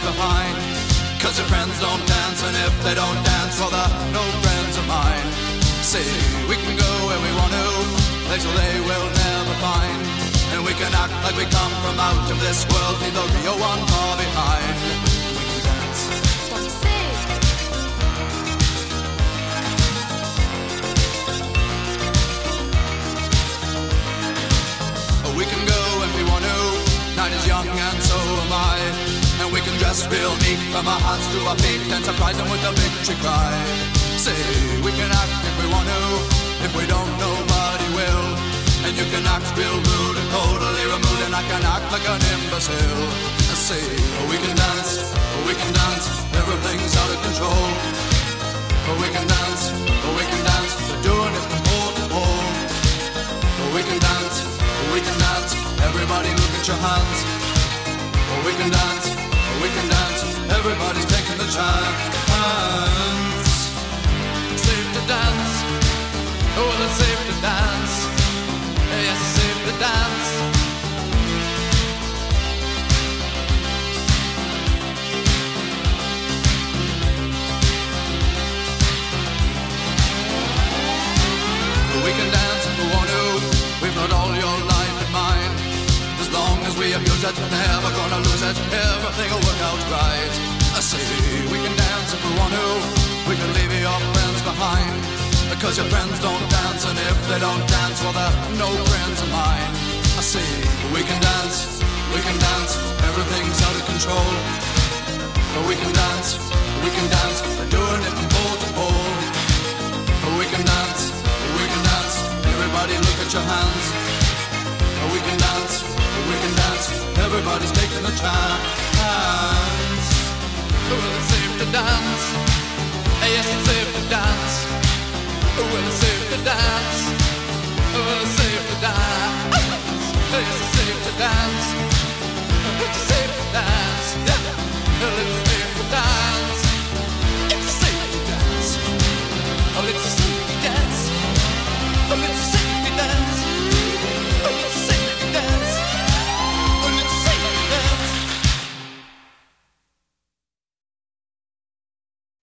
behind. Cause your friends don't dance, and if they don't dance, well they're no friends of mine. See, we can go where we want to, places they will never find. And we can act like we come from out of this world, leave the real one far behind. We can dance. What do you say? We can go when we want to, night is young and so am I. And we can dress real neat from our hearts to our feet and surprise them with a victory cry. Say, we can act if we want to, if we don't nobody will. And you can act real rude and totally removed, and I can act like an imbecile. I say, we can dance, everything's out of control. We can dance, we're doing it from pole to pole. We can dance, everybody look at your hands. We can dance, everybody's taking the chance. Safe to dance, oh it's safe to dance. Yes, it's safe to dance. We can dance if we want to. We've got all your life in mind. As long as we abuse it, never gonna lose it. Everything will work out right. I say we can dance if we want to. We can leave your friends behind. Because your friends don't dance, and if they don't dance, well they're no friends of mine. I say we can dance, everything's out of control. But we can dance, we're doing it from pole to pole. But we can dance, everybody look at your hands. We can dance, everybody's taking a chance. Well, it's safe to dance. Yes, it's safe to dance. Well, it's safe to dance. Well, it's safe to dance.